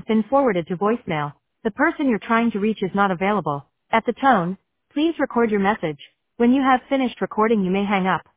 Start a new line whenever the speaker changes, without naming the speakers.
been forwarded to voicemail. The person you're trying to reach is not available. At the tone, please record your message. When you have finished recording, you may hang up.